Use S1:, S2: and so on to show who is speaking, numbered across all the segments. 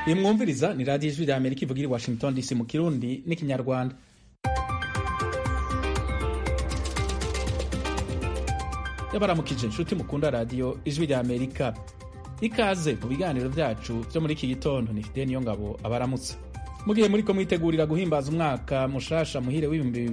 S1: iyi mwumviriza ni radiyo ijwi rya Amerika ivugira i Washington DC mu Kirundi n'ikinyarwanda. Yabaramukije inshuti mukunda radiyo ijwi rya Amerika, ikaze mu biganiro byacu byo muri iki gitondo. Ni Fideni Niyongabo abaramutse. Mugihe muriko mwitegurira guhimbaza umwaka mushasha muhire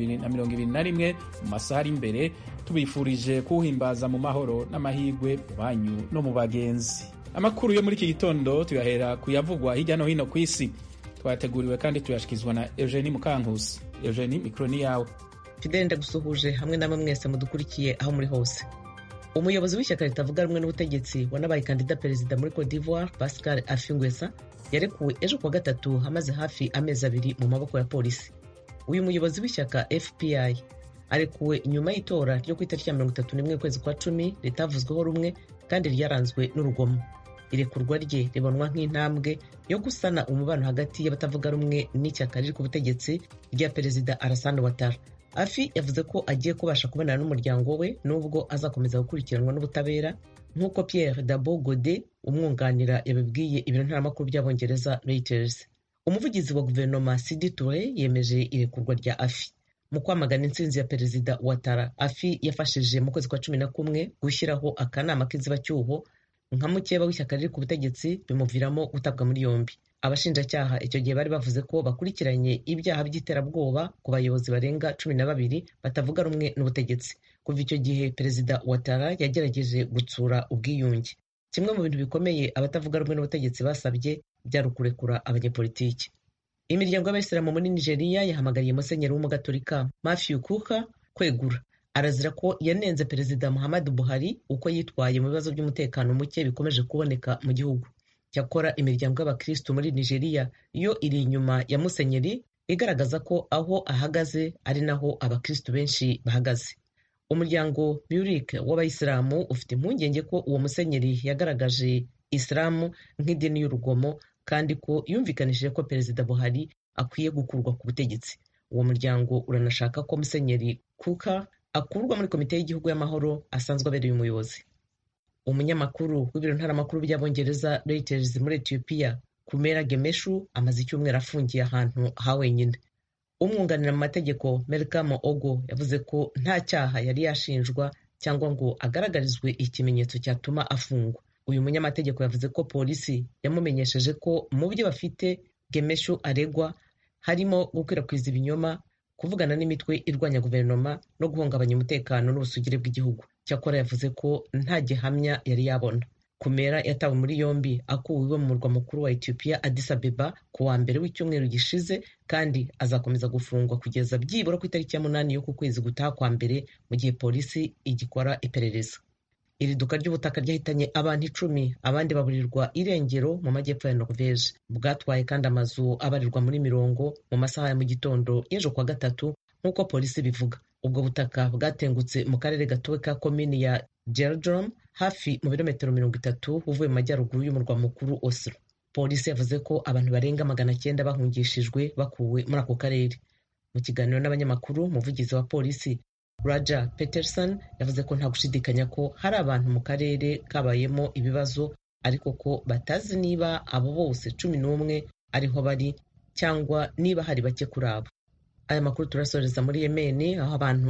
S1: w'2021 mu masaha ari imbere, tubifurije kuwuhimbaza mu mahoro n'amahirwe mu banyu no mu bagenzi. Amakuru yo muri iki gitondo tuyahera kuyavugwa hirya no hino ku isi, twateguriwe kandi tuyashikizwa na Eugenie Mukankusi. Eugenie, mikro ni yawe.
S2: Fideni, ndagusuhuje hamwe namwe mwese mudukurikiye aho muri hose. Umuyobozi w'ishyaka ritavuga rumwe n'ubutegetsi wanabaye kandida perezida muri Cote d'Ivoire, Pascal Affi N'Guessan, yarekuwe ejo kuwa gatatu hamaze hafi amezi abiri mu maboko ya polisi. Uyu muyobozi w'ishyaka FPI arekuwe nyuma y'itora ryo ku itariki ya 31 ukwezi kwa 10 ritavuzweho rumwe kandi ryaranzwe n'urugomo. Irekurwa rye ribonwa nk'intambwe yo gusana umubano hagati y'abatavuga rumwe n'ishyaka riri ku butegetsi rya perezida Alassane Ouattara. Affi yavuze ko agiye kubasha kubonana n'umuryango we nubwo azakomeza gukurikiranwa n'ubutabera, nk'uko Pierre Dabo Godé umwunganira yabibwiye ibiro ntaramakuru by'abongereza Reuters. Umuvugizi wa guverinoma Sidi Touré yemeje irekurwa rya Affi. Mu kwamagana intsinzi ya perezida Ouattara, Affi yafashije mu kwezi kwa 11 gushyiraho akanama k'inzibacyuho nka mukeba w'ishyaka riri ku butegetsi, bimuviramo gutabwa muri yombi. Abashinjacyaha icyo gihe bari bavuze ko bakurikiranye ibyaha by'iterabwoba ku bayobozi barenga 12 batavuga rumwe n'ubutegetsi. Kuva icyo gihe perezida Ouattara yagerageje gutsura ubwiyunge. Kimwe mu bintu bikomeye abatavuga rumwe n'ubutegetsi basabye byari ukurekura abanyepolitiki. Imiryango y'abayisilamu muri Nigeria yahamagariye musenyeri w'umugatolika Matthew Kuka kwegura. Arazira ko yanenze perezida Muhammadu Buhari uko yitwaye mu bibazo by'umutekano muke bikomeje kuboneka mu gihugu. Cyakora imiryango y'abakristo muri Nigeria yo iri inyuma ya musenyeri, igaragaza ko aho ahagaze ari naho abakristo benshi bahagaze. Umuryango Murik w'abayisilamu ufite impungenge ko uwo musenyeri yagaragaje Isilamu nk'idini y'urugomo kandi ko yumvikanishije ko perezida Buhari akwiye gukurwa ku butegetsi. Uwo muryango uranashaka ko musenyeri Kuka akurwa muri komite y'igihugu y'amahoro asanzwe abereye umuyobozi. Umunyamakuru w'ibiro ntaramakuru by'abongereza Reuters muri Ethiopia, Kumera Gemeshu, amaze icyumweru afungiye ahantu ha wenyine. Umwunganira mu mategeko Melkam Ogo yavuze ko nta cyaha yari yashinjwa cyangwa ngo agaragarizwe ikimenyetso cyatuma afungwa. Uyu munyamategeko yavuze ko polisi yamumenyesheje ko mu byo bafite Gemeshu aregwa harimo gukwirakwiza ibinyoma, kuvugana n'imitwe irwanya guverinoma no guhungabanya umutekano n'ubusugire bw'igihugu. Cyakora yavuze ko nta gihamya yari yabona. Kumera yatawe muri yombi akuwe mu murwa mukuru wa Ethiopia Addis Abeba ku wa mbere w'icyumweru gishize, kandi azakomeza gufungwa kugeza byibura ku itariki ya 8 y'uku kwezi gutaha kwa mbere, mu gihe polisi igikora iperereza. Iri duka ry'ubutaka ryahitanye abantu 10, abandi baburirwa irengero mu majyepfo ya Norvege. Bwatwaye kandi amazu abarirwa muri 40 mu masaha ya mu gitondo y'ejo kwa gatatu, nk'uko polisi bivuga. Ubwo butaka bwatengutse mu karere gatuwe ka komini ya Geldrom, hafi mu birometero 30 uvuye mu majyaruguru y'umurwa mukuru Oslo. Polisi yavuze ko abantu barenga 900 bahungishijwe bakuwe muri ako karere. Mu kiganiro n'abanyamakuru, umuvugizi wa polisi Raja Peterson yavuze ko nta gushidikanya ko hari abantu mu karere kabayemo ibibazo, ariko ko batazi niba abo bose 11 ariho bari cyangwa niba hari bake kuri abo. Aya makuru turasoreza muri Yemen, aho abantu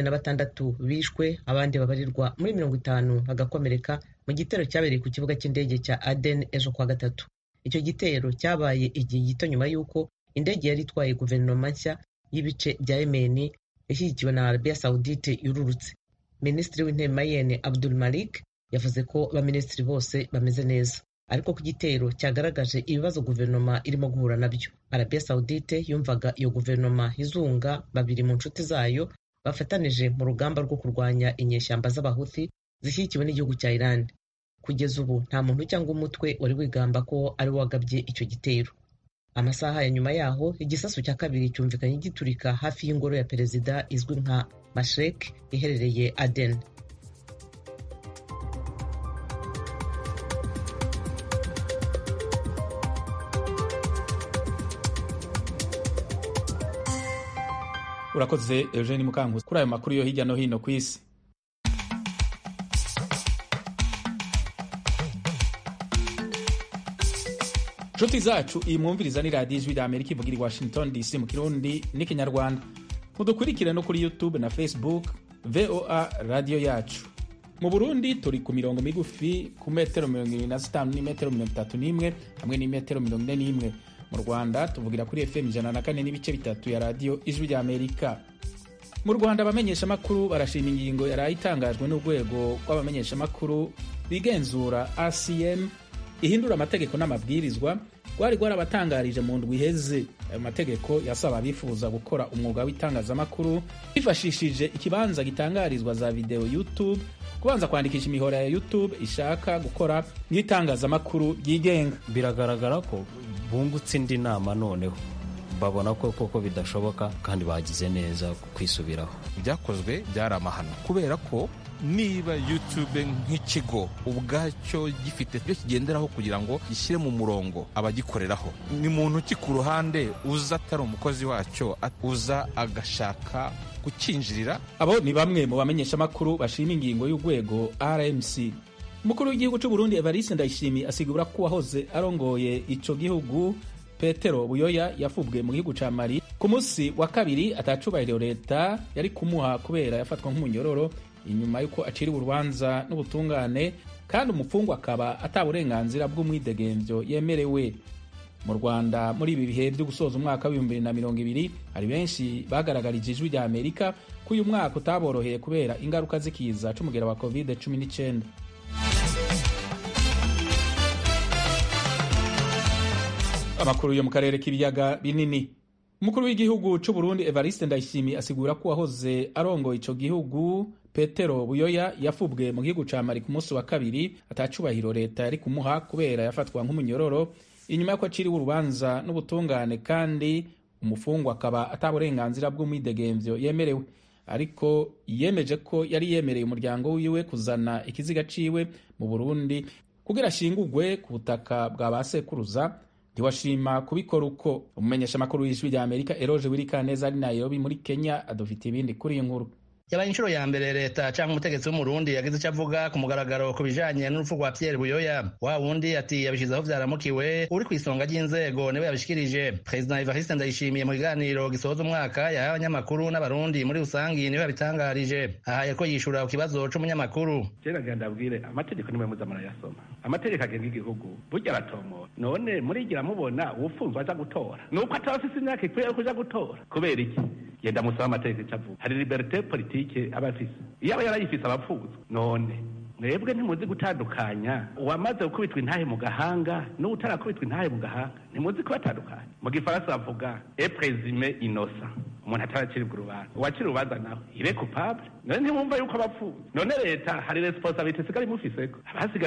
S2: 26 bishwe, abandi babarirwa muri 50 bagakomereka mu gitero cyabereye ku kibuga cy'indege cya Aden ejo kwa gatatu. Icyo gitero cyabaye igihe gito nyuma y'uko indege yari itwaye guverinoma nshya y'ibice bya Yemen ishyigikiwe na Arabia Saudite yururutse. Minisitiri w'intebe Mayene Abdul Malik yavuze ko abaminisitiri bose bameze neza, ariko ku gitero cyagaragaje ibibazo guverinoma irimo guhura nabyo. Arabia Saudite yumvaga iyo guverinoma izunga babiri mu nshuti zayo bafatanije mu rugamba rwo kurwanya inyeshyamba z'abahuthi zishyigikiwe n'igihugu cya Iran. Kugeza ubu nta muntu cyangwa umutwe wari wigamba ko ari wagabye icyo gitero. Amasaha ya nyuma yaho, igisasu cya kabiri cyumvikanye giturika hafi y'ingoro ya perezida izwi nka Mashrek iherereye Aden.
S1: Urakoze Eugenie Mukankusi kuri ayo makuru yo hirya no hino ku isi. nshuti zacu iyi mwumviriza ni radiyo ijwi rya amerika ivugira i washington dc mu kirundi n'ikinyarwanda. mudukurikire no kuri youtube na facebook voa radiyo yacu. mu burundi turi ku mirongo migufi ku metero 25 n'imetero 31 hamwe n'imetero 41. mu rwanda tuvugira kuri fm 104 n'ibice bitatu ya radiyo ijwi rya amerika. mu rwanda abamenyeshamakuru barashima ingingo yari itangajwe n'urwego rw'abamenyeshamakuru bigenzura rcm ihindura amategeko n'amabwirizwa rwari rwarabatangarije mu ndwi iheze. ayo mategeko yasaba abifuza gukora umwuga w'itangazamakuru bifashishije ikibanza gitangarizwa za video YouTube kubanza kwandikisha imihora ya YouTube ishaka gukora nk'itangazamakuru ryigenga.
S3: Biragaragara ko bungutse indi nama noneho babona ko koko bidashoboka kandi bagize neza kwisubiraho.
S4: Ibyakozwe byari amahano kubera ko niba YouTube nk'ikigo ubwacyo gifite byo kigenderaho kugira ngo gishyire mu murongo abagikoreraho, ni muntu ki ku ruhande uza atari umukozi wacyo uza agashaka kukinjirira.
S1: Abo ni bamwe mu bamenyeshamakuru bashima ingingo y'urwego RMC. Umukuru w'igihugu cy'u Burundi Evariste Ndayishimiye asigura ko wahoze arongoye ico gihugu Petero Buyoya yafubwe mu gihugu ca Mali ku munsi wa kabiri atacubahiriye leta yari kumuha kubera yafatwa nk'umunyororo inyuma yuko aciriwe urubanza n'ubutungane kandi umufungwa akaba ataburenganzira bw'umwidegemvyo yemerewe. Mu Rwanda muri ibi bihe byo gusoza umwaka wa 2020 hari benshi bagaragarije ijwi rya Amerika ko uyu mwaka utaboroheye kubera ingaruka z'ikiza c'umugera wa COVID-19. Amakuru yo mu karere k'ibiyaga binini. Umukuru w'igihugu cy'u Burundi Evariste Ndayishimiye asigura ko wahoze arongoye ico gihugu Petero Buyoya yafubwe mu gihugu ca Mali ku munsi wa kabiri atacubahiro leta yari kumuha kubera yafatwa nk'umunyororo inyuma y'uko aciriwe urubanza n'ubutungane kandi umufungwa akaba ataburenganzira bw'umwidegemvyo yemerewe. Ariko yemeje ko yari yemereye umuryango wiwe kuzana ikiziga ciwe mu Burundi kugira ashingurwe ku butaka bwa basekuruza. Ntiwashima kubikora uko. Umumenyeshamakuru w'ijwi rya Amerika Eroje Wirikaneza ari Nairobi muri Kenya adufite ibindi kuri iyi nkuru.
S5: Yabaye inshuro ya mbere leta canke umutegetsi w'umurundi yagize icyo avuga ku mugaragaro ku bijanye n'urupfu rwa Pierre Buyoya. Wa wundi ati yabishizeho vyaramukiwe uri kw'isonga ry'inzego niwe yabishikirije. President Evariste Ndayishimiye mu kiganiro gisoza umwaka yahaye abanyamakuru n'abarundi muri rusangi niwe yabitangarije. Ahaye ko yishura ku kibazo c'umunyamakuru.
S6: Jera genda abwire amategeko nimwe muzamara yasoma. Amategeko agenga igihugu burya aratomora. None murigira mubona uwufunzwe aza gutora. Nuko atafise imyaka ikwiye kuja gutora. Kubera iki? Yenda musaba amategeko icavuga. Hari liberté politique abafise. Iyo aba yarayifise abapfuza. None mwebwe ntimuzi gutandukanya uwamaze gukubitwa intahe mu gahanga n'utarakubitwa intahe mu gahanga, ntimuzi kubatandukanya. Mu gifaransa bavuga est présumé innocent. Umuntu ataraciribwa urubanza, uwacira urubanza nawe ibe coupable. None ntimwumva yuko abapfuza. None leta hari responsabilité sigari mufiseko. Abasigaye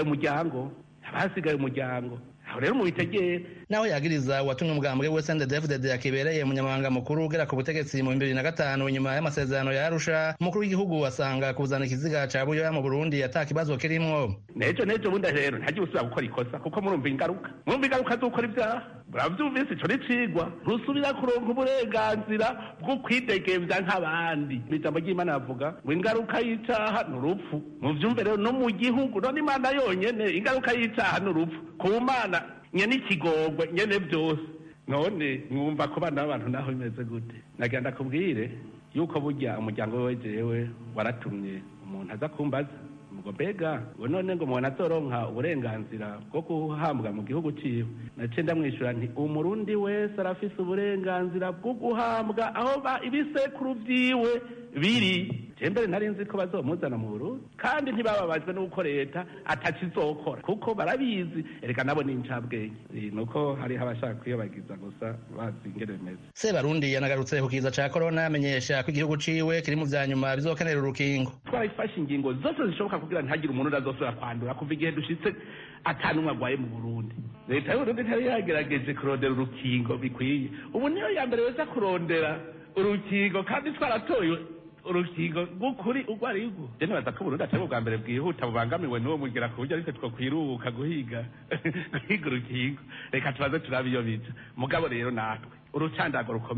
S6: umuryango aho rero mubitegere.
S5: Naho yagiriza uwatumwe umugambwe we CNDD-FDD akibereye umunyamabanga mukuru ugera ku butegetsi mu 2005 nyuma y'amasezerano ya Arusha, umukuru w'igihugu asanga kuzana ikiziga ca Buyoya mu Burundi atakibazo kirimwo.
S6: Nejo bundi rero ntagiye usubira gukora ikosa kuko murumva ingaruka z'ukora ibyaha. Muravyumvise ico nicigwa rusubira kuronka uburenganzira bwo kwidegemvya nk'abandi. Ijambo ry'Imana yavuga ngo ingaruka y'icaha n'urupfu. Muvyumve rero no mu gihugu no n'Imana yonyene ingaruka y'icaha n'urupfu. Ku Mana nyene ikigongwe nyene byose. None mwumva ko bana b'abantu naho bimeze gute? Nagenda kubwire yuko burya umuryango we jewe waratumye umuntu aza kumbaza ngo mbega ngo none ngo umuntu azoronka uburenganzira bwo guhambwa mu gihugu ciwe. Nace ndamwishura nti umurundi wese arafise uburenganzira bwo guhambwa aho ibisekuru vyiwe biri. Jembere nari nzi ko bazomuzana mu Burundi kandi ntibababajwe n'uko leta atakizokora kuko barabizi ereka nabo n'incabwenge. Nuko hari abashaka kwiyobagiza gusa bazi ingene bimeze.
S5: Sebarundi yanagarutse ku kiza ca corona amenyesha ko igihugu ciwe kiri mu vyanyuma bizokenera urukingo.
S6: Twafashe ingingo zose zishoboka kugira ntihagire umuntu azosubira kwandura kuva igihe dushitse atanumwe agwaye mu Burundi. Leta y'Uburundi ntari yagerageje kurondera urukingo bikwiye. Ubu niyo ya mbere weza kurondera urukingo kandi twaratoye urukingo rw'ukuri urwo ari rwo. Je nibaza ko Burundi atari ubwa mbere bwihuta bubangamiwe n'uwo mugera ku buryo ariko twokwiruka guhiga urukingo. Reka tubaze turabe iyo bica. Mugabo rero natwe urucandago rukomeye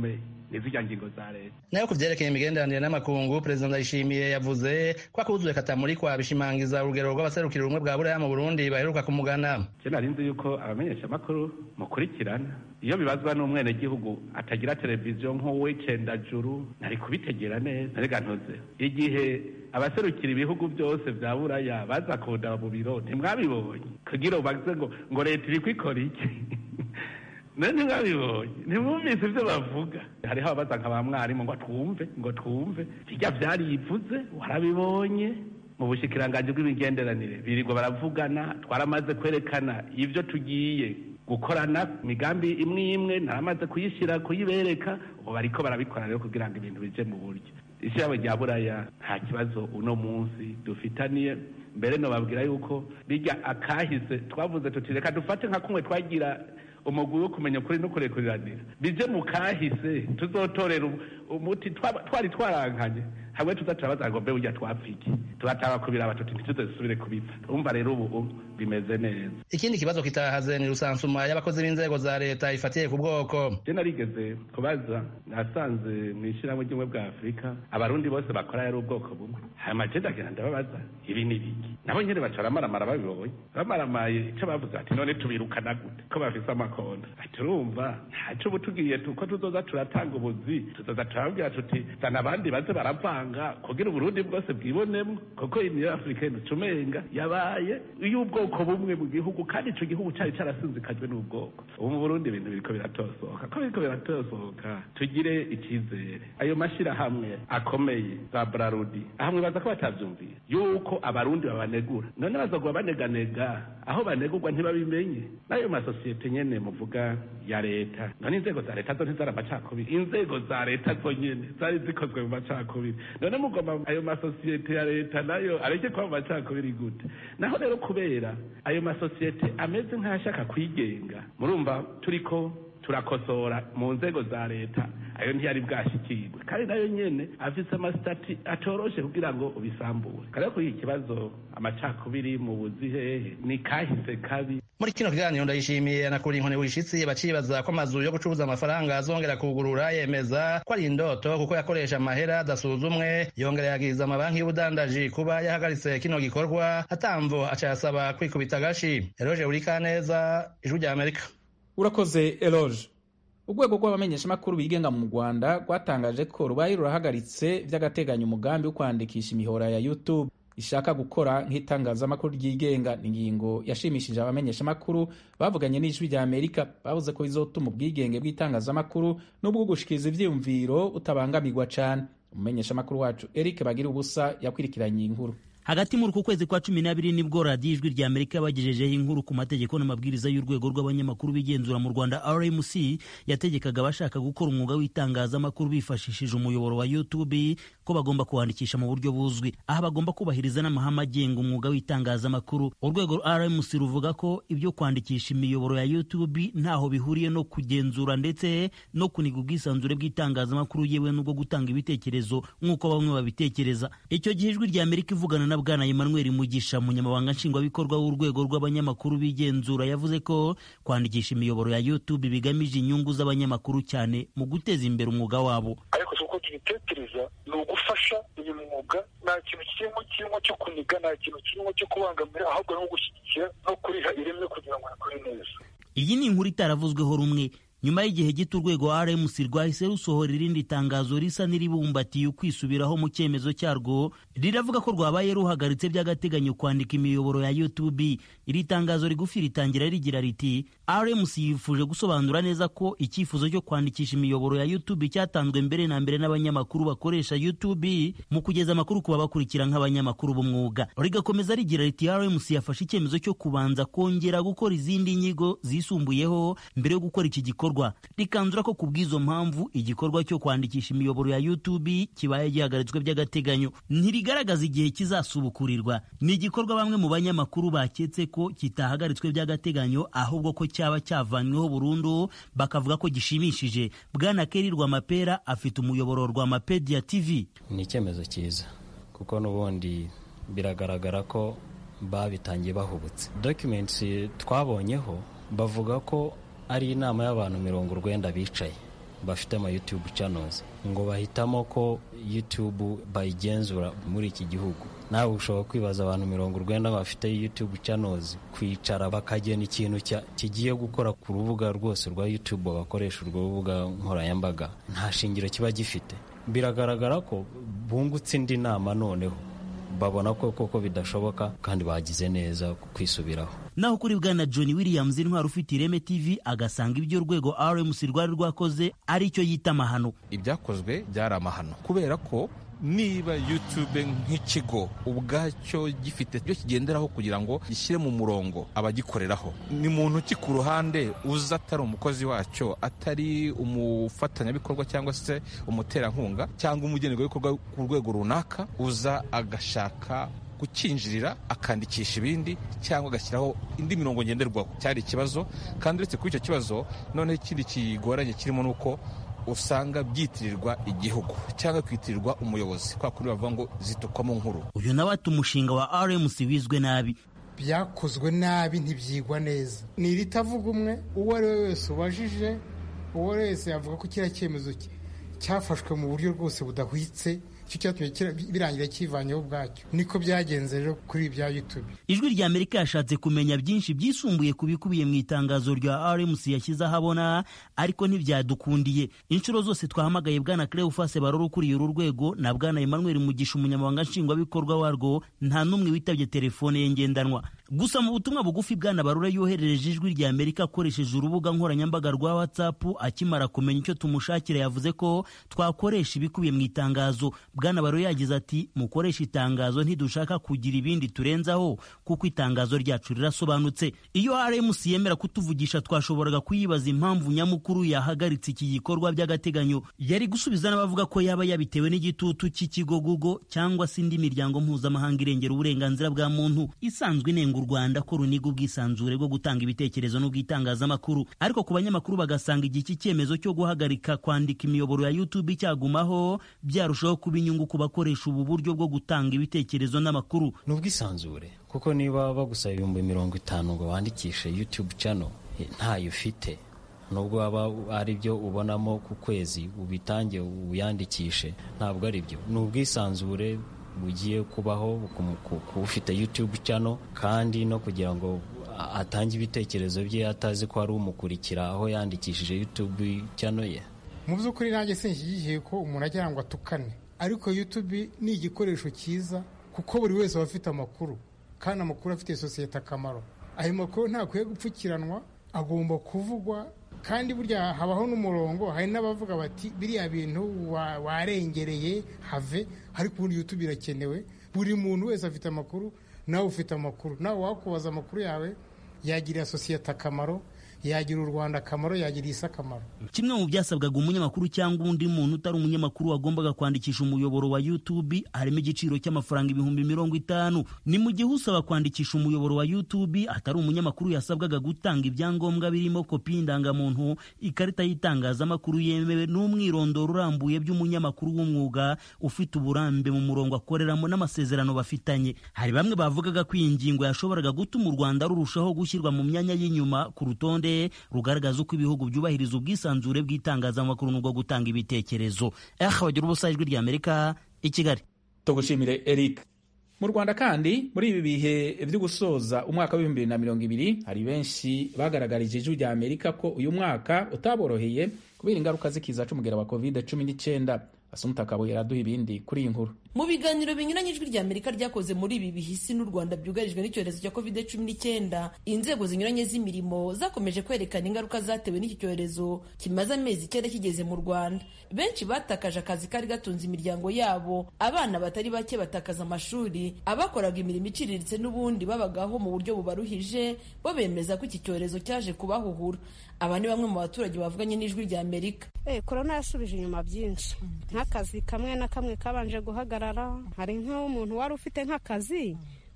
S6: n'izirya ngingo za leta.
S5: Nayo kuvyerekeye imigenderanire n'amakungu, Perezida Ndayishimiye yavuze ko akuzuye katamurikwa bishimangiza urugero rw'abaserukira ubumwe bwa Buraya mu Burundi baheruka kumugana.
S6: Je narinzi yuko abamenyesha amakuru mukurikirana iyo bibazwa n'umwenegihugu atagira televiziyo nk'uw'icendajuru nari kubitegera neza narega ntuze igihe abaserukira ibihugu byose vya Buraya baza kundaba mu biro ntimwabibonye kugira ubaze ngo leta iri kwikora iki none mwabibonye ntimwumvise ivyo bavuga hariho ababaza nka ba mwarimu ngo twumve kirya vyarivuze warabibonye mu bushikiranganji bw'imigenderanire birirwa baravugana twaramaze kwerekana ivyo tugiye gukorana migambi imwe naramaze kuyibereka ubu bariko barabikora rero kugira ngo ibintu bije mu buryo ishyirahamwe rya Buraya nta kibazo uno munsi dufitaniye mbere no babwira yuko bijya akahise twavuze tuti reka dufate nka kumwe twagira umugwi wo kumenya ukuri no kurekuriranira bije mu kahise tuzotorera umuti twari twarankanye hamwe tuzacabaza ngo mbe burya twapfiki turataba kubiraba tuti ntituzesubire kubipfa urumva rero ubu bimeze neza.
S5: Ikindi kibazo kitahaze ni rusansuma y'abakozi b'inzego za leta ifatiye ku bwoko.
S6: Je narigeze kubaza nasanze mw'ishyirahamwe ry'ubumwe bwa Afurika abarundi bose bakora yari ubwoko bumwe hama je ndagira ndababaza ibi ni biki nabo nyene bacara maramara babibonye bamaramaye ico bavuze ati none tubirukana gute ko bafise amakonda ati urumva ntaco butugiye tuko tuzoza turatanga ubuzi tuzoza turabwira tuti zana abandi baze baravanga kugira Uburundi bwose bwibonemwo kuko Union Africaine tumenga yabaye y'ubwoko bumwe mu gihugu kandi ico gihugu cari carasinzikajwe n'ubwoko ubu mu Burundi ibintu biriko biratosoka tugire ikizere ayo mashirahamwe akomeye za Brarudi ahamwe baza ko batavyumviye yuko abarundi babanegura none bazogwa baneganega aho banegurwa ntibabimenye nayo masosiyete nyene muvuga ya leta none inzego za leta zo ntizara amacakubiri inzego za leta zo nyene zari zikozwe mu macakubiri none mugoma ayo masosiyete ya leta nayo areke kuba mu macakubiri gute naho rero kubera ayo masosiyete ameze nk'ashaka kwigenga murumva turiko turakosora mu nzego za leta ayo ntiyari bwashikirwe kandi nayo nyene afise amasitati atoroshe kugira ngo ubisambure kandi kuri iki kibazo amacakubiri mu buzihehe ni kahise kabi.
S5: Muri kino kiganiro Ndayishimiye anakura inkoni wishitsi bacibaza ko amazu yo gucuruza amafaranga azongera kugurura yemeza ko ari indoto kuko yakoresha amahera adasuzumwe yongera yagiriza amabanki y'ubudandaji kuba yahagaritse kino gikorwa atamvo acayasaba kwikubita agashi. Eloge Urikaneza, Ijwi rya Amerika.
S1: Urakoze Eloge. Urwego rw'abamenyeshamakuru bigenga mu Rwanda rwatangaje ko rubaye rurahagaritse vy'agateganyo umugambi wo kwandikisha imihora ya YouTube ishaka gukora nk'itangazamakuru ryigenga. Ingingo yashimishije abamenyeshamakuru bavuganye n'Ijwi rya Amerika bavuze ko bizotuma ubwigenge bw'itangazamakuru n'ubwo gushikiriza ivyiyumviro utabangamirwa cane. Umumenyeshamakuru wacu Eric Bagira ubusa yakwirikiranye inkuru.
S7: Hagati muri uku kwezi kwa 12 nibwo radiyo Ijwi rya Amerika bagejejeho inkuru ku mategeko n'amabwiriza y'urwego rw'abanyamakuru bigenzura mu Rwanda RMC yategekaga abashaka gukora umwuga w'itangazamakuru bifashishije umuyoboro wa YouTube ko bagomba kuwandikisha mu buryo buzwi aha bagomba kubahiriza n'amahame agenga umwuga w'itangazamakuru. Urwego RMC ruvuga ko ibyo kwandikisha imiyoboro ya YouTube ntaho bihuriye no kugenzura ndetse no kuniga ubwisanzure bw'itangazamakuru yewe n'ubwo gutanga ibitekerezo nk'uko bamwe babitekereza. Icyo gihe Ijwi rya Amerika ivugana na Bwana Emmanuel Mugisha umunyamabanga nshingwabikorwa w'urwego rw'abanyamakuru bigenzura yavuze ko kwandikisha imiyoboro ya YouTube bigamije inyungu z'abanyamakuru cyane mu guteza imbere umwuga wabo.
S8: Ariko uko tubitekereza ni ugufasha uyu mwuga, nta kintu kirimo cyo kuniga, nta kintu kirimo cyo kubangamira, ahubwo no gushyigikira no kuriha ireme kugira ngo akore neza.
S7: Iyi ni inkuru itaravuzweho rumwe. Nyuma y'igihe gito urwego RMC rwahise rusohora irindi tangazo risa n'iribumbatiye ukwisubiraho mu cyemezo cyarwo riravuga ko rwabaye ruhagaritse by'agateganyo kwandika imiyoboro ya YouTube. Iri tangazo rigufi ritangira rigira riti RMC yifuje gusobanura neza ko icyifuzo cyo kwandikisha imiyoboro ya YouTube cyatanzwe mbere na mbere n'abanyamakuru bakoresha YouTube mu kugeza amakuru kuba bakurikira nk'abanyamakuru b'umwuga. Rigakomeza rigira riti RMC yafashe icyemezo cyo kubanza kongera gukora izindi nyigo zisumbuyeho mbere yo gukora iki gikorwa. Rikanzura ko kubw'izo mpamvu igikorwa cyo kwandikisha imiyoboro ya YouTube kibaye gihagaritswe by'agateganyo. Ntirigaragaza igihe kizasubukurirwa. Ni igikorwa bamwe mu banyamakuru baketse ko kitahagaritswe by'agateganyo ahubwo ko cyaba cyavanyweho burundu bakavuga ko gishimishije. Bwana Keri Rwamapera afite umuyoboro Rwamapedia TV.
S3: Ni icyemezo cyiza kuko n'ubundi biragaragara ko babitangiye bahubutse. Documents twabonyeho bavuga ko ari inama y'abantu 90 bicaye bafite ama YouTube channels ngo bahitamo ko YouTube bayigenzura muri iki gihugu. Nawe ushobora kwibaza abantu 90 bafite YouTube channels kwicara bakagena ikintu kigiye gukora ku rubuga rwose rwa YouTube bakoresha urwo rubuga nkoranyambaga, nta shingiro kiba gifite. Biragaragara ko bungutse indi nama noneho babona ko koko bidashoboka kandi bagize neza kwisubiraho.
S7: Naho kuri bwana John Williams intwari ufite Ireme TV agasanga ibyo urwego RMC rwari rwakoze ari cyo yita amahano.
S4: Ibyakozwe byari amahano kubera ko niba YouTube nk'ikigo ubwacyo gifite byo kigenderaho kugira ngo gishyire mu murongo abagikoreraho, ni muntu ki ku ruhande uza atari umukozi wacyo, atari umufatanyabikorwa cyangwa se umuterankunga cyangwa umugenerwabikorwa ku rwego runaka, uza agashaka gukinjirira akandikisha ibindi cyangwa agashyiraho indi mirongo ngenderwaho. Cyari ikibazo, kandi uretse kuri icyo kibazo noneho ikindi kigoranye kirimo nuko usanga byitirirwa igihugu cyangwa kwitirirwa umuyobozi, kwa kuri bavuga ngo zitukwamo nkuru.
S7: Uyu nawe ati umushinga wa RMC wizwe nabi.
S9: Byakozwe nabi, ntibyigwa neza. Ni ritavuga umwe, uwo ari we wese ubajije, uwo wese yavuga ko kiriya cyemezo cyafashwe mu buryo rwose budahwitse, icyo cyatumye birangira kivanyeho ubwacyo. Niko byagenze rero kuri bya YouTube.
S7: Ijwi rya Amerika yashatse kumenya byinshi byisumbuye kubikubiye mu itangazo rya RMC yashyize ahabona, ariko ntibyadukundiye. Inshuro zose twahamagaye bwana Cleophas Baroro ukuriye uru rwego na bwana Emmanuel Mugisha umunyamabanga nshingwabikorwa warwo, nta n'umwe witabye telefone ye ngendanwa. Gusa mu butumwa bugufi bwana Baroro yoherereje Ijwi rya Amerika akoresheje urubuga nkoranyambaga rwa WhatsApp akimara kumenya icyo tumushakira yavuze ko twakoresha ibikubiye mu itangazo. Bwana Baroro yagize ati mukoresha itangazo, ntidushaka kugira ibindi turenzaho kuko itangazo ryacu rirasobanutse. Iyo RMC yemera kutuvugisha twashoboraga kuyibaza impamvu nyamukuru yahagaritse iki gikorwa by'agateganyo. Yari gusubiza n'abavuga ko yaba yabitewe n'igitutu cy'ikigo Google cyangwa se indi miryango mpuzamahanga irengera uburenganzira bwa muntu isanzwe inenga u Rwanda ko runiga ubwisanzure bwo gutanga ibitekerezo n'ubwitangazamakuru. Ariko ku banyamakuru bagasanga iki cyemezo cyo guhagarika kwandika imiyoboro ya YouTube cyagumaho byarushaho kuba inyungu ku bakoresha ubu buryo bwo gutanga ibitekerezo n'amakuru.
S3: N'ubwisanzure kuko niba bagusaba 50,000 ngo wandikishe YouTube channel ntayo ufite, nubwo waba ari byo ubonamo ku kwezi ubitange uyandikishe, ntabwo ari byo. N'ubwisanzure bugiye kubaho ku ufite YouTube channel, kandi no kugira ngo atange ibitekerezo bye atazi ko ari umukurikira aho yandikishije YouTube channel ye.
S9: Mu by'ukuri nanjye sinshyigikiye ko umuntu agira ngo atukane, ariko YouTube ni igikoresho cyiza kuko buri wese aba afite amakuru, kandi amakuru afitiye sosiyete akamaro. Ayo makuru ntakwiye gupfukiranwa, agomba kuvugwa, kandi burya habaho n'umurongo. Hari n'abavuga bati biriya bintu warengereye have, ariko ubundi YouTube irakenewe. Buri muntu wese afite amakuru, nawe ufite amakuru, nawe wakubaza amakuru yawe yagirira sosiyete akamaro, yagira u Rwanda akamaro, yagira isi akamaro.
S7: Kimwe mu byasabwaga umunyamakuru cyangwa undi muntu utari umunyamakuru wagombaga kwandikisha umuyoboro wa YouTube harimo igiciro cy'amafaranga 50,000. Ni mu gihe usaba kwandikisha umuyoboro wa YouTube atari umunyamakuru yasabwaga gutanga ibyangombwa birimo kopi y'indangamuntu, ikarita y'itangazamakuru yemewe n'umwirondoro urambuye by'umunyamakuru w'umwuga ufite uburambe mu murongo akoreramo n'amasezerano bafitanye. Hari bamwe bavugaga ko iyi ngingo yashoboraga gutuma u Rwanda rurushaho gushyirwa mu myanya y'inyuma ku rutonde rugaragaza uko ibihugu byubahiriza ubwisanzure bw'itangazamakuru n'ubwo gutanga ibitekerezo. Bagira ubusa Ijwi rya Amerika i Kigali.
S1: Tugushimire Eric. Mu Rwanda kandi muri ibi bihe byo gusoza umwaka wa 2020 hari benshi bagaragarije Ijwi rya Amerika ko uyu mwaka utaboroheye kubera ingaruka z'ikiza c'umugera wa COVID-19. Asumta Kabuye araduha ibindi kuri iyi nkuru.
S10: Mu biganiro binyuranye Ijwi rya Amerika ryakoze muri ibi bihisi n'u Rwanda byugarijwe n'icyorezo cya COVID-19, inzego zinyuranye z'imirimo zakomeje kwerekana ingaruka zatewe n'iki cyorezo kimaze amezi 9 kigeze mu Rwanda. Benshi batakaje akazi kari gatunze imiryango yabo, abana batari bake batakaza amashuri, abakoraga imirimo iciriritse n'ubundi babagaho mu buryo bubaruhije, bo bemeza ko iki cyorezo cyaje kubahuhura. Aba ni bamwe mu baturage bavuganye n'Ijwi rya Amerika.
S11: Corona yasubije inyuma byinshi, nk'akazi kamwe na kamwe kabanje guhagarara. Hari nk'umuntu wari ufite nk'akazi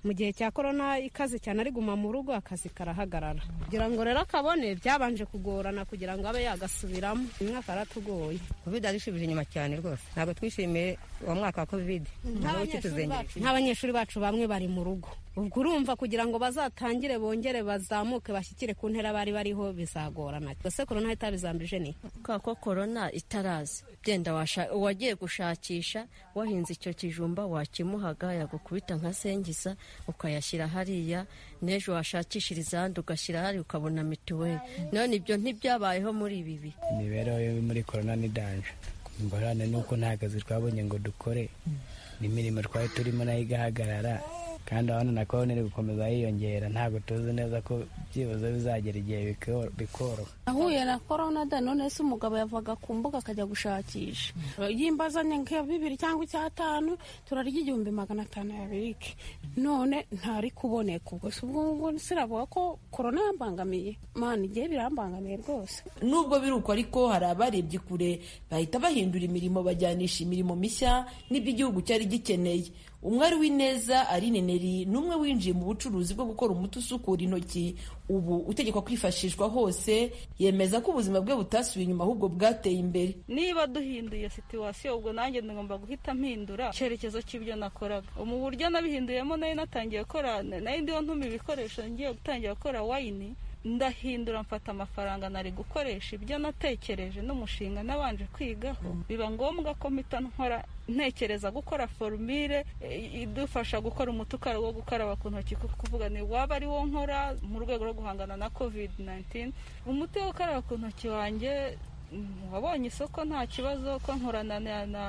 S11: mu gihe cya korona ikaze cyane ari guma mu rugo akazi karahagarara kugira ngo rero akabone byabanje kugorana kugira ngo abe yagasubiramo umwaka aratugoye.
S12: Covid arishubije inyuma cyane rwose, ntabwo twishimiye uwo mwaka wa Covid.
S11: Nk'abanyeshuri bacu bamwe bari mu rugo, ubwo urumva kugira ngo bazatangire bongere bazamuke bashyikire ku ntera bari bariho bizagorana. Ese korona itabizambije ni
S13: ko korona itaraza byenda wagiye gushakisha wahinze icyo kijumba wakimuhaga yagukubita nka sengiza ukayashyira hariya, n'ejo washakishiriza ahandi ugashyira hari ukabona mituweli. None ibyo ntibyabayeho muri ibi bihe.
S14: Imibereho yo muri korona ni danje, ingorane nuko nta kazi twabonye ngo dukore, n'imirimo twari turimo nayo igahagarara, kandi abana na korona iri gukomeza yiyongera. Ntabwo tuzi neza ko byibuze bizagera igihe bikoroha.
S15: Ahuye na korona da none se umugabo yavaga ku mbuga akajya gushakisha yimbazanye nka 2 cyangwa 5 turarya 1500 yabirike, none ntari kuboneka. Ubwo siravuga ko korona yambangamiye, mani igihe birambangamiye rwose.
S10: Nubwo biruko ariko hari abarebye kure bahita bahindura imirimo bajyanisha imirimo mishya n'iby'igihugu cyari gikeneye. Umwari w'ineza Aline Neri numwe winjiye mu bucuruzi bwo gukora umuti usukura intoki, ubu utegekwa kwifashishwa hose. Yemeza ko ubuzima bwe butasubiye inyuma ahubwo bwateye imbere.
S16: Niba duhinduye situation ubwo nanjye ngomba guhita mpindura icyerekezo cy'ibyo nakoraga. Mu buryo nabihinduyemo nayo natangiye gukora, nayo ndiho ntuma ibikoresho ngiye gutangira gukora wine, ndahindura mfata amafaranga nari gukoresha ibyo natekereje n'umushinga nabanje kwigaho. Biba ngombwa ko mpita nkora ntekereza gukora formule idufasha gukora umutukaro wo gukaraba ku ntoki, kuvuga ni waba ari wo nkora mu rwego rwo guhangana na COVID-19. Umuti wo gukaraba ku ntoki wanjye wabonye isoko nta kibazo, ko nkorana na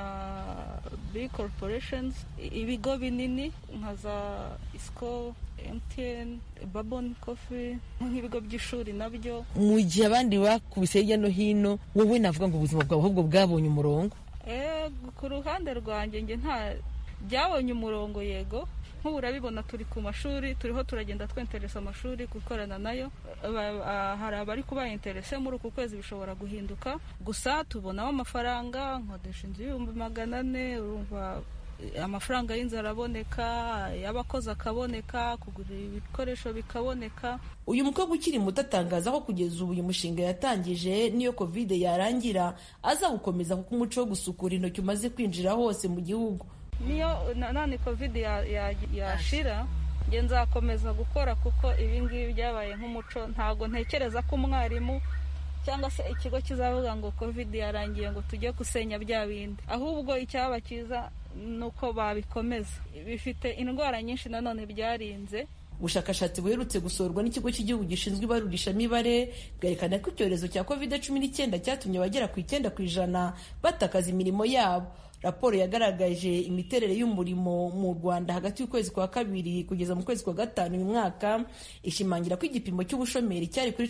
S16: big corporations, ibigo binini nka za Isco, MTN, Babon Coffee, nk'ibigo by'ishuri nabyo.
S10: Mu gihe abandi bakubise hirya no hino, wowe navuga ngo ubuzima bwawe ahubwo bwabonye umurongo.
S16: Ku ruhande rwanjye nge nta byabonye umurongo, yego. Nk'ubu urabibona turi ku mashuri, turiho turagenda twenteresa amashuri gukorana nayo. Hari abari kuba interese muri uku kwezi bishobora guhinduka, gusa tubonamo amafaranga, nkodesha inzu $400, urumva amafaranga y'inzu araboneka, y'abakozi akaboneka, kugura ibikoresho bikaboneka.
S10: Uyu mukobwa ukiri muto atangaza ko kugeza ubu uyu mushinga yatangije niyo Covid yarangira aza gukomeza kuko umuco wo gusukura intoki umaze kwinjira hose mu gihugu.
S16: Niyo nani Covid yashira nge nzakomeza gukora kuko ibi ngibi byabaye nk'umuco. Ntago ntekereza ko umwarimu cyangwa se ikigo kizavuga ngo Covid yarangiye ngo tujye gusenya bya bindi, ahubwo icyaba cyiza nuko babikomeza. Bifite indwara nyinshi nanone byarinze.
S10: Ubushakashatsi buherutse gusorwa n'ikigo cy'igihugu gishinzwe ibarurishamibare bwerekana ko icyorezo cya COVID-19 cyatumye abagera ku 9% batakaza imirimo yabo. Raporo yagaragaje imiterere y'umurimo mu Rwanda hagati y'ukwezi kwa 2 kugeza mu kwezi kwa 5 uyu mwaka, ishimangira ko igipimo cy'ubushomeri cyari kuri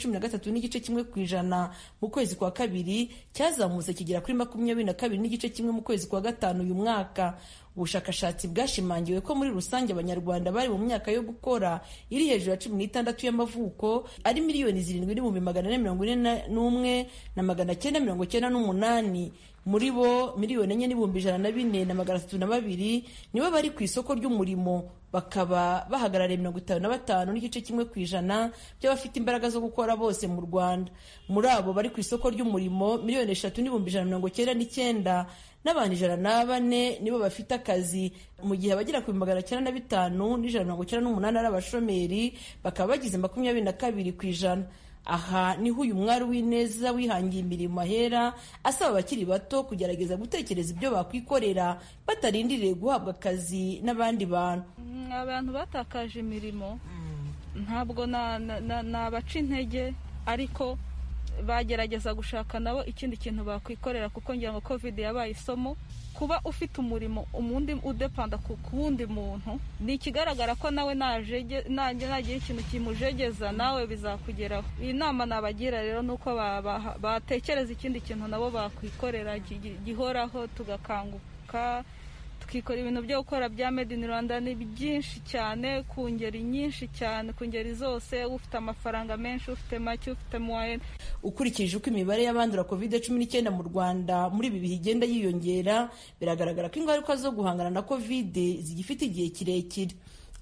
S10: 13.1% mu kwezi kwa 2 cyazamutse kigera kuri 22.1% mu kwezi kwa 5 uyu mwaka. Ubushakashatsi bwashimangiwe ko muri rusange abanyarwanda bari mu myaka yo gukora iri hejuru ya 16 y'amavuko ari 7,741,998. Muri bo 4,404,302 nibo bari ku isoko ry'umurimo, bakaba bahagarariye 55.1% by'abafite imbaraga zo gukora bose mu Rwanda. Muri abo bari ku isoko ry'umurimo 3,199,000 n'abantu 104 nibo bafite akazi, mu gihe abagera ku 905,198 ari abashomeri, bakaba bagize 22%. Aha niho uyu mwari w'ineza wihangiye imirimo ahera asaba abakiri bato kugerageza gutekereza ibyo bakwikorera batarindiriye guhabwa akazi n'abandi bantu.
S16: Abantu batakaje imirimo ntabwo nabaca intege, ariko bagerageza gushaka nabo ikindi kintu bakwikorera, kuko ngira ngo Covid yabaye isomo. Kuba ufite umurimo umundi udepanda ku wundi muntu ni ikigaragara ko nawe nagira ikintu kimujegeza nawe bizakugeraho. Iyi nama nabagira rero nuko batekereza ikindi kintu nabo bakwikorera gihoraho, tugakanguka tukikora ibintu byo gukora bya Made in Rwanda. Ni byinshi cyane, ku ngeri nyinshi cyane, ku ngeri zose, ufite amafaranga menshi, ufite make, ufite moyen.
S10: Ukurikije uko imibare y'abandura COVID-19 mu Rwanda muri ibi bihe igenda yiyongera, biragaragara ko ingaruka zo guhangana na COVID zigifite igihe kirekire.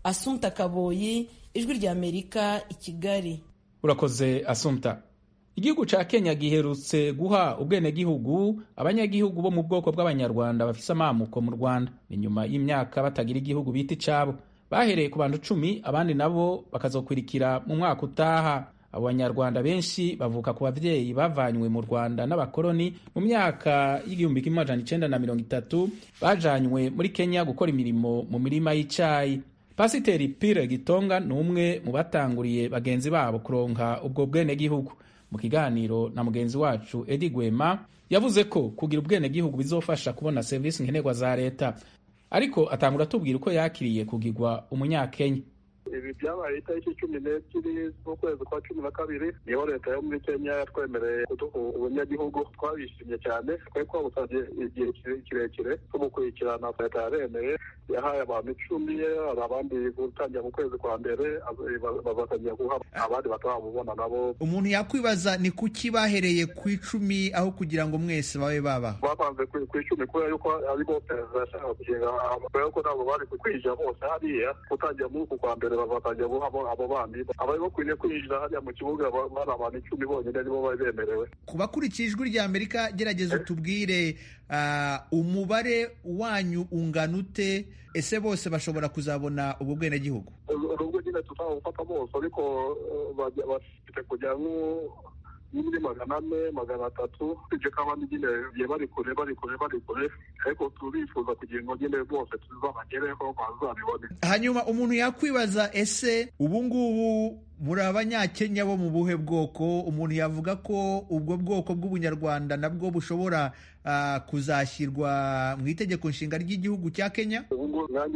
S10: Assumpta Kaboyi, Ijwi ry'Amerika, i Kigali.
S1: Urakoze Assumpta. Igihugu ca Kenya giherutse guha ubwenegihugu abanyagihugu bo mu bwoko bw'abanyarwanda bafise amamuko mu Rwanda. Ni nyuma y'imyaka batagira igihugu bita icabo. Bahereye ku bantu 10, abandi nabo bakazokwirikira mu mwaka utaha. Abo banyarwanda benshi bavuka ku bavyeyi bavanywe mu Rwanda n'abakoloni mu myaka y'1930, bajanywe muri Kenya gukora imirimo mu mirima y'icayi. Pasiteri Pire Gitonga ni umwe mu batanguriye bagenzi babo kuronka ubwo bwenegihugu. Mu kiganiro na mugenzi wacu Edi Gwema yavuze ko kugira ubwenegihugu bizofasha kubona serivisi nkenerwa za leta, ariko atangura tubwira uko yakiriye kugirwa umunyakenya.
S17: Ibi byabaye itariki 12 z'ukwezi kwa 12 niho leta yo muri Kenya yatwemereye kuduha ubunyagihugu. Twabishimye cyane kuko twabusabye igihe kirekire tumukurikirana. Leta yaremeye, yahaye abantu 10, abandi gutangira mu kwezi kwa mbere bazatangira guha abandi batababona nabo.
S18: Umuntu yakwibaza ni kuki bahereye ku 10 aho kugira ngo mwese babe baba
S17: bapanze ku 10 kubera yuko ari bo perezida kugira ko nabo bari kwija bose hariya gutangira mu kwa mbere bazatangira guha abo bandi abari bakwiriye kwinjira hariya mu kibuga bari abantu 10 bonyine nibo bari bemerewe.
S18: Kubakurikije Ijwi ry'Amerika, gerageza utubwire umubare wanyu ungana ute? Ese bose bashobora kuzabona ubwo bwenegihugu?
S17: Ubwo nyine tutawufata bose, ariko bafite kujya muri 400, 300 ibyo kabandi nyine bari kure, ariko turifuza kugira ngo nyine bose tuzabagereho bazabibone.
S18: Hanyuma umuntu yakwibaza, ese ubu ngubu muri abanyakenya bo mu buhe bwoko? Umuntu yavuga ko ubwo bwoko bw'ubunyarwanda nabwo bushobora kuzashyirwa mu itegeko nshinga ry'igihugu cya Kenya?
S17: Ubu nanjye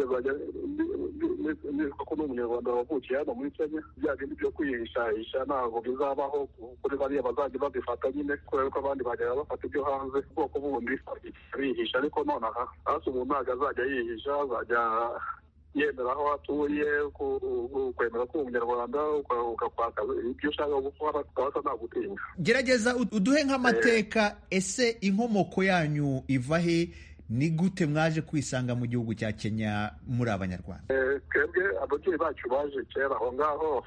S17: ko n'umunyarwanda wavukiye hano muri Kenya, bya bindi byo kwihishahisha ntabwo bizabaho kuri bariya bazajya babifata nyine, kubera ko abandi bajya bafata ibyo hanze ubwoko bundi bihisha. Ariko nonaha hasi umuntu ntabwo azajya yihisha, azajya yemera aho atuye, kwemera ko umunyarwanda ugakwaka ibyo ushaka gukora ukabasa nta gutinya.
S18: Gerageza uduhe nk'amateka. Ese inkomoko yanyu iva he? Ni gute mwaje kwisanga mu gihugu cya Kenya muri abanyarwanda?
S17: Twebwe ababyeyi bacu baje kera aho ngaho,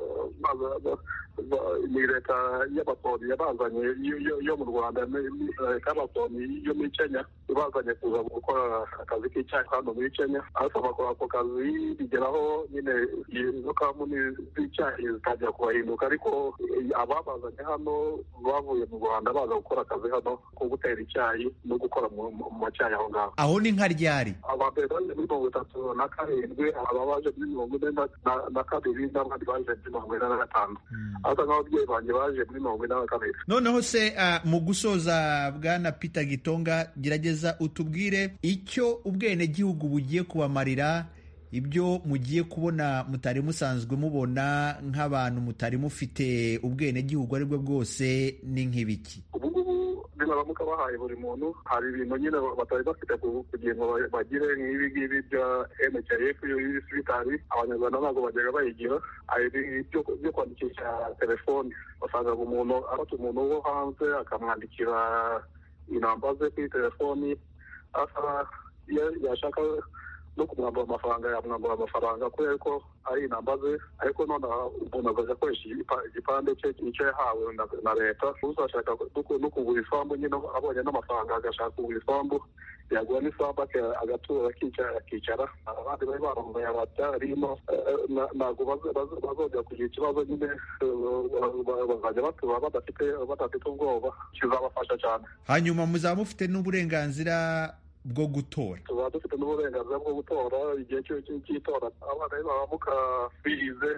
S17: ni leta y'abakoloni yabazanye yo mu Rwanda, leta y'abakoloni yo muri Kenya ibazanye kuza gukora akazi k'icyayi hano muri Kenya. Ariko bakora ako kazi bigeraho nyine izo kampuni z'icyayi zitangira kubahinduka, ariko ababazanye hano bavuye mu Rwanda baza gukora akazi hano ko gutera icyayi no gukora mu macyayi aho ngaho.
S18: Aho ni nka ryari?
S17: Abambere baje muri 37, aba baje muri 42, n'abandi baje muri 45. Asa nk'ababyeyi banjye baje muri 42.
S18: Noneho se mu gusoza, Bwana Peter Gitonga, gerageza utubwire icyo ubwenegihugu bugiye kubamarira, ibyo mugiye kubona mutari musanzwe mubona nk'abantu mutari mufite ubwenegihugu aribwo bwose, ni nk'ibiki?
S17: Baramuka bahaye buri muntu, hari ibintu nyine batari bafite kugira ngo bagire nk'ibi ngibi bya NHIF y'ibisibitari. Abanyarwanda ntabwo bajyaga bayigira. Hari ibyo kwandikisha telefoni, basangaga umuntu afata umuntu wo hanze akamwandikira inamba ze kuri telefoni, yashaka no kumwambura amafaranga yamwambura amafaranga kubera ko ari inamba ze. Ariko none umuntu azajya akoresha igipande cye icyo yahawe na leta. Uzashaka no kugura isambu nyine abonye n'amafaranga agashaka kugura isambu, yagura n'isambu agatura akicara. Abandi bari barongoye abatarimo ntabwo bazongera kugira ikibazo nyine, bazajya batura badafite ubwoba. Kizabafasha cyane.
S18: Hanyuma muzaba mufite n'uburenganzira bwo gutora?
S17: Tuba dufite n'uburenganzira bwo gutora igihe cy'itora. Abana baramuka bize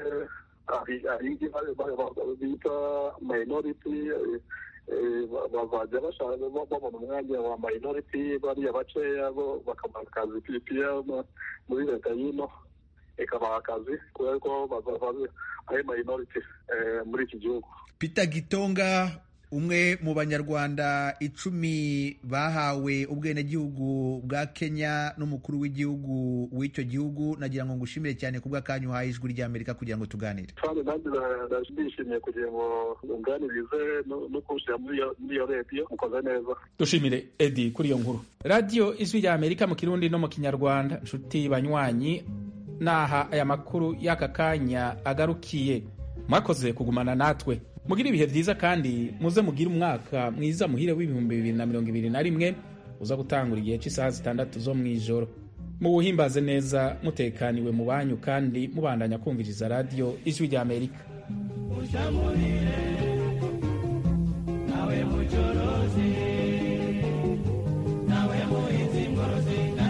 S17: bita minority, bazajya bashaka babona umwanya wa minority, bariya baceya bo bakabaha akazi pipiya muri leta y'ino ikabaha akazi kubera ko ari minority muri iki gihugu.
S18: Peter Gitonga, umwe mu banyarwanda 10 bahawe ubwenegihugu bwa Kenya n'umukuru w'igihugu w'icyo gihugu, nagira ngo ngushimire cyane kubwa kanyu uhaye Ijwi ry'Amerika kugira ngo tuganire.
S17: Kandi nanjye ndashimye kugira ngo nganirize no kushira muri iyo radio, mukoze neza.
S1: Dushimire Edi kuri iyo nkuru. Radio Ijwi ry'Amerika mu Kirundi no mu Kinyarwanda. Nshuti banywanyi, naha aya makuru y'aka kanya agarukiye. Mwakoze kugumana natwe, mugire ibihe byiza kandi muze mugire umwaka mwiza muhire w'2021 uza gutangura igihe cy'isaha 6 zo mw'ijoro. Mubuhimbaze neza mutekaniwe mu banyu kandi mubandanya kumviriza radio Ijwi ry'Amerika. Nawe muchorozi